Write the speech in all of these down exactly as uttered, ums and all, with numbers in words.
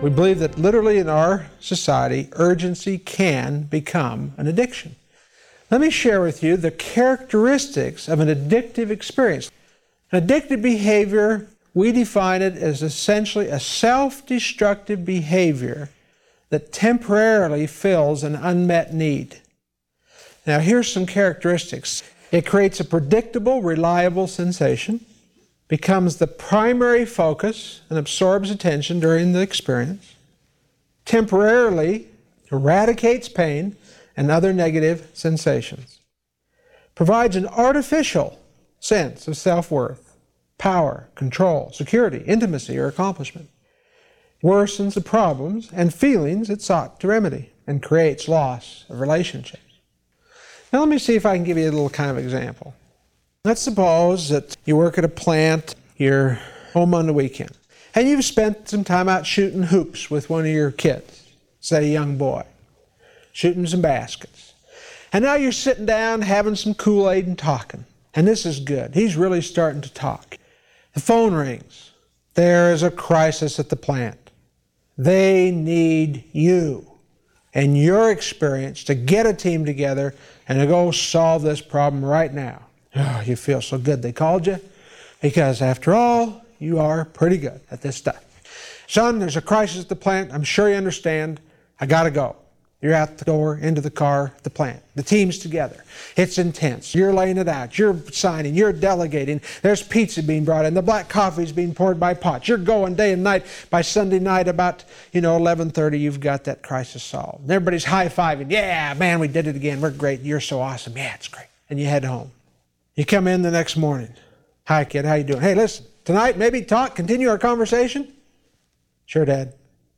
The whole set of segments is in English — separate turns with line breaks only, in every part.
We believe that literally in our society, urgency can become an addiction. Let me share with you the characteristics of an addictive experience. An addictive behavior, we define it as essentially a self-destructive behavior that temporarily fills an unmet need. Now, here's some characteristics. It creates a predictable, reliable sensation, becomes the primary focus and absorbs attention during the experience, temporarily eradicates pain and other negative sensations, provides an artificial sense of self-worth, power, control, security, intimacy, or accomplishment, worsens the problems and feelings it sought to remedy, and creates loss of relationships. Now let me see if I can give you a little kind of example. Let's suppose that you work at a plant, you're home on the weekend, and you've spent some time out shooting hoops with one of your kids, say a young boy, shooting some baskets. And now you're sitting down having some Kool-Aid and talking, and this is good. He's really starting to talk. The phone rings. There is a crisis at the plant. They need you and your experience to get a team together and to go solve this problem right now. Oh, you feel so good they called you, because after all, you are pretty good at this stuff. Son, there's a crisis at the plant. I'm sure you understand. I gotta go. You're out the door, into the car, the plant. The team's together. It's intense. You're laying it out. You're signing. You're delegating. There's pizza being brought in. The black coffee's being poured by pots. You're going day and night. By Sunday night, about, you know, eleven thirty, you've got that crisis solved. And everybody's high-fiving. Yeah, man, we did it again. We're great. You're so awesome. Yeah, it's great. And you head home. You come in the next morning. Hi, kid. How you doing? Hey, listen, tonight, maybe talk, continue our conversation? Sure, Dad.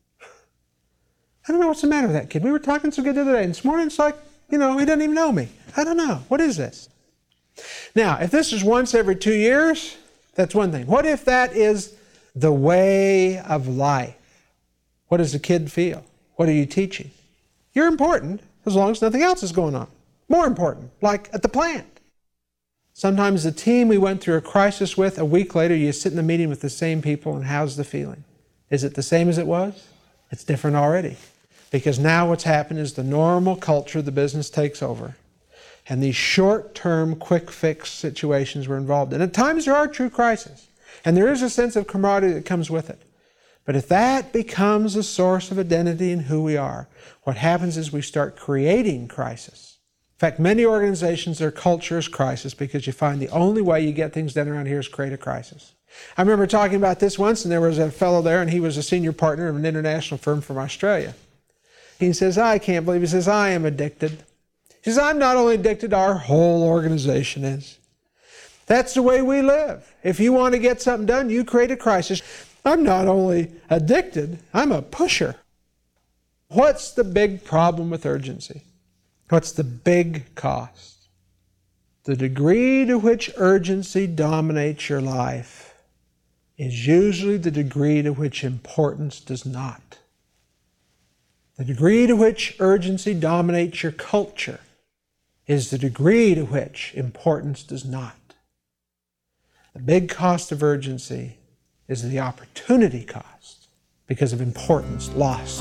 I don't know what's the matter with that kid. We were talking so good the other day, and this morning it's like, you know, he doesn't even know me. I don't know. What is this? Now, if this is once every two years, that's one thing. What if that is the way of life? What does the kid feel? What are you teaching? You're important as long as nothing else is going on. More important, like at the plant. Sometimes the team we went through a crisis with, a week later you sit in the meeting with the same people, and how's the feeling? Is it the same as it was? It's different already. Because now what's happened is the normal culture of the business takes over. And these short-term, quick-fix situations we're involved in. At times there are true crises. And there is a sense of camaraderie that comes with it. But if that becomes a source of identity in who we are, what happens is we start creating crisis. In fact, many organizations, their culture is crisis because you find the only way you get things done around here is create a crisis. I remember talking about this once, and there was a fellow there, and he was a senior partner of an international firm from Australia. He says, I can't believe, he says, I am addicted. He says, I'm not only addicted, our whole organization is. That's the way we live. If you want to get something done, you create a crisis. I'm not only addicted, I'm a pusher. What's the big problem with urgency? What's the big cost? The degree to which urgency dominates your life is usually the degree to which importance does not. The degree to which urgency dominates your culture is the degree to which importance does not. The big cost of urgency is the opportunity cost because of importance lost.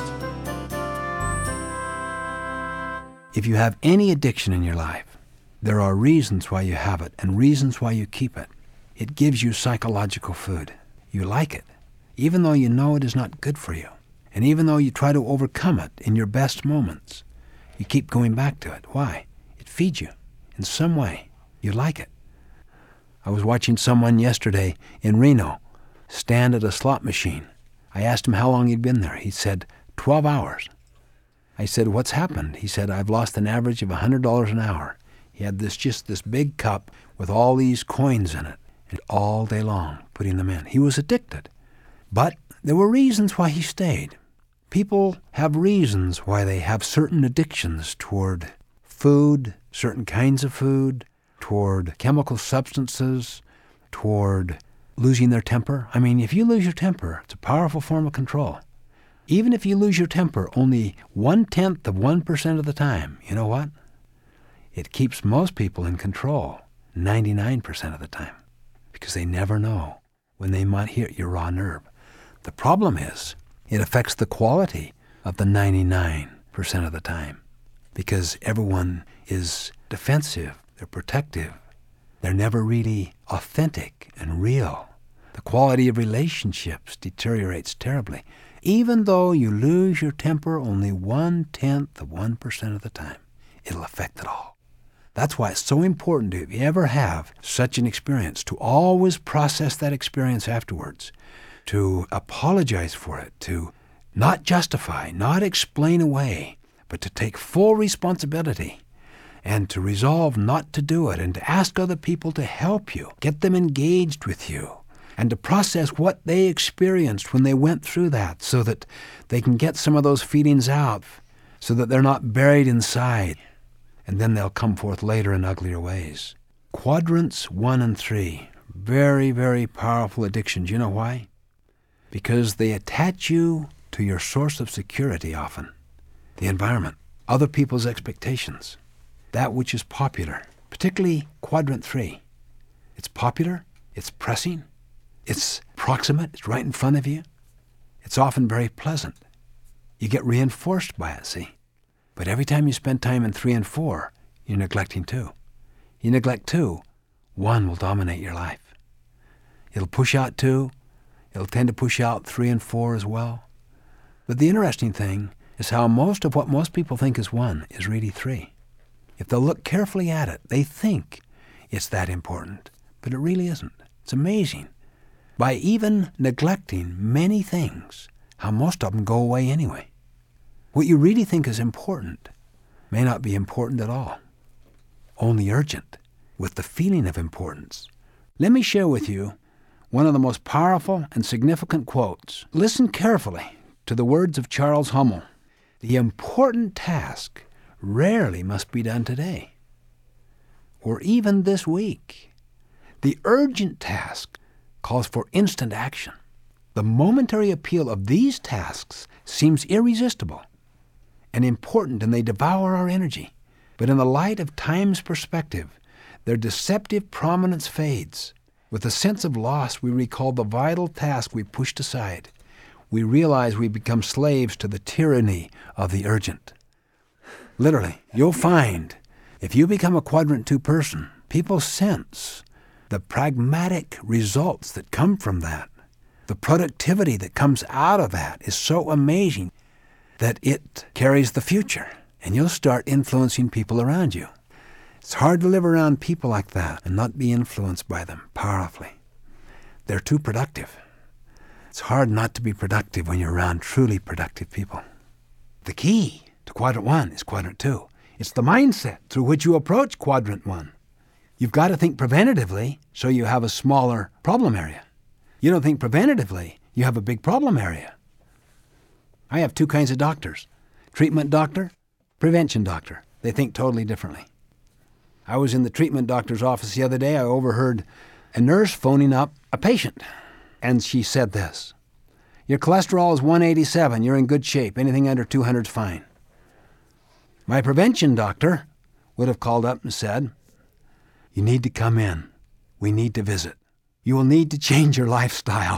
If you have any addiction in your life, there are reasons why you have it and reasons why you keep it. It gives you psychological food. You like it, even though you know it is not good for you. And even though you try to overcome it in your best moments, you keep going back to it. Why? It feeds you in some way. You like it. I was watching someone yesterday in Reno stand at a slot machine. I asked him how long he'd been there. He said, twelve hours. I said, what's happened? He said, I've lost an average of one hundred dollars an hour. He had this just this big cup with all these coins in it, and all day long putting them in. He was addicted. But there were reasons why he stayed. People have reasons why they have certain addictions toward food, certain kinds of food, toward chemical substances, toward losing their temper. I mean, if you lose your temper, it's a powerful form of control. Even if you lose your temper only one-tenth of one percent of the time, you know what? It keeps most people in control ninety-nine percent of the time because they never know when they might hit your raw nerve. The problem is, It affects the quality of the ninety-nine percent of the time because everyone is defensive, they're protective, they're never really authentic and real. The quality of relationships deteriorates terribly, even though you lose your temper only one-tenth of one percent of the time. It'll affect it all. That's why it's so important, if you ever have such an experience, to always process that experience afterwards, to apologize for it, to not justify, not explain away, but to take full responsibility and to resolve not to do it and to ask other people to help you, get them engaged with you, and to process what they experienced when they went through that so that they can get some of those feelings out, so that they're not buried inside, and then they'll come forth later in uglier ways. Quadrants one and three, very, very powerful addictions. You know why? Because they attach you to your source of security often, the environment, other people's expectations, that which is popular, particularly quadrant three. It's popular, it's pressing, it's proximate, it's right in front of you. It's often very pleasant. You get reinforced by it, see? But every time you spend time in three and four, you're neglecting two. You neglect two, one will dominate your life. It'll push out two. It'll tend to push out three and four as well. But the interesting thing is how most of what most people think is one is really three. If they'll look carefully at it, they think it's that important, but it really isn't. It's amazing. By even neglecting many things, how most of them go away anyway. What you really think is important may not be important at all, only urgent, with the feeling of importance. Let me share with you one of the most powerful and significant quotes. Listen carefully to the words of Charles Hummel. The important task rarely must be done today, or even this week. The urgent task calls for instant action. The momentary appeal of these tasks seems irresistible and important, and they devour our energy. But in the light of time's perspective, their deceptive prominence fades. With a sense of loss, we recall the vital task we pushed aside. We realize we become slaves to the tyranny of the urgent. Literally, you'll find, if you become a quadrant two person, people sense the pragmatic results that come from that. The productivity that comes out of that is so amazing that it carries the future, and you'll start influencing people around you. It's hard to live around people like that and not be influenced by them powerfully. They're too productive. It's hard not to be productive when you're around truly productive people. The key to quadrant one is quadrant two. It's the mindset through which you approach quadrant one. You've got to think preventatively so you have a smaller problem area. You don't think preventatively, you have a big problem area. I have two kinds of doctors, treatment doctor, prevention doctor. They think totally differently. I was in the treatment doctor's office the other day. I overheard a nurse phoning up a patient, and she said this: your cholesterol is one eighty-seven, you're in good shape, anything under two hundred is fine. My prevention doctor would have called up and said, you need to come in. We need to visit. You will need to change your lifestyle.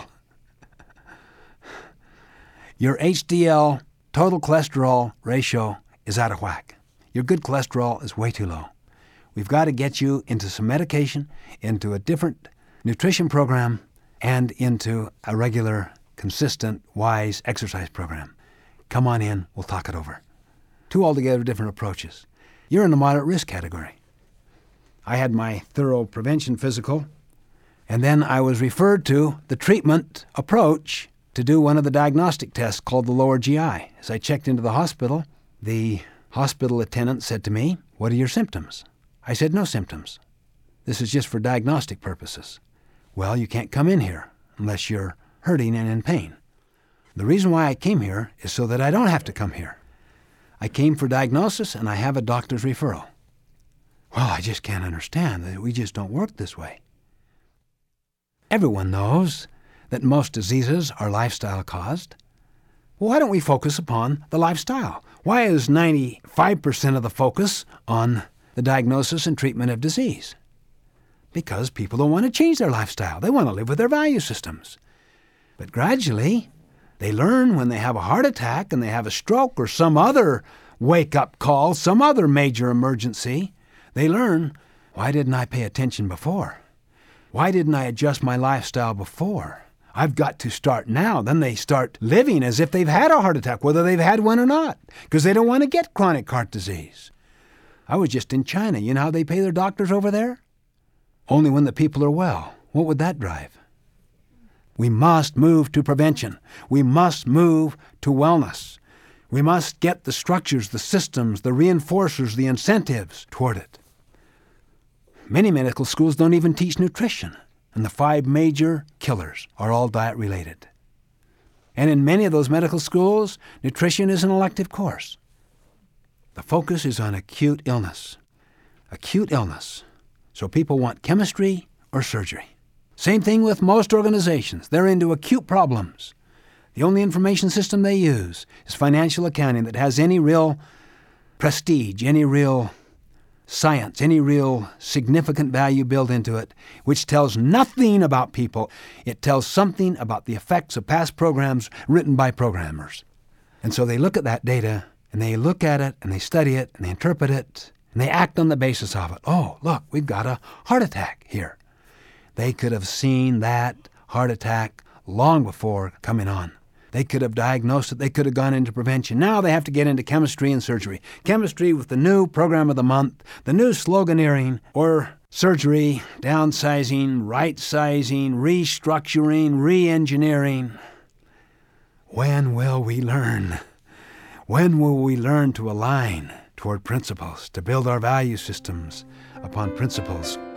Your H D L, total cholesterol ratio, is out of whack. Your good cholesterol is way too low. We've got to get you into some medication, into a different nutrition program, and into a regular, consistent, wise exercise program. Come on in, we'll talk it over. Two altogether different approaches. You're in the moderate risk category. I had my thorough prevention physical, and then I was referred to the treatment approach to do one of the diagnostic tests called the lower G I. As I checked into the hospital, the hospital attendant said to me, what are your symptoms? I said, no symptoms. This is just for diagnostic purposes. Well, you can't come in here unless you're hurting and in pain. The reason why I came here is so that I don't have to come here. I came for diagnosis and I have a doctor's referral. Well, I just can't understand that we just don't work this way. Everyone knows that most diseases are lifestyle caused. Well, why don't we focus upon the lifestyle? Why is ninety-five percent of the focus on the diagnosis and treatment of disease? Because people don't want to change their lifestyle. They want to live with their value systems. But gradually, They learn when they have a heart attack and they have a stroke or some other wake-up call, some other major emergency. They learn, why didn't I pay attention before? Why didn't I adjust my lifestyle before? I've got to start now. Then they start living as if they've had a heart attack, whether they've had one or not, because they don't want to get chronic heart disease. I was just in China. You know how they pay their doctors over there? Only when the people are well. What would that drive? We must move to prevention. We must move to wellness. We must get the structures, the systems, the reinforcers, the incentives toward it. Many medical schools don't even teach nutrition, and the five major killers are all diet-related. And in many of those medical schools, nutrition is an elective course. The focus is on acute illness. Acute illness. So people want chemistry or surgery. Same thing with most organizations. They're into acute problems. The only information system they use is financial accounting that has any real prestige, any real science, any real significant value built into it, which tells nothing about people. It tells something about the effects of past programs written by programmers. And so they look at that data, and they look at it, and they study it, and they interpret it, and they act on the basis of it. Oh, look, we've got a heart attack here. They could have seen that heart attack long before coming on. They could have diagnosed it. They could have gone into prevention. Now they have to get into chemistry and surgery. Chemistry with the new program of the month, the new sloganeering, or surgery, downsizing, right-sizing, restructuring, re-engineering. When will we learn? When will we learn to align toward principles, to build our value systems upon principles?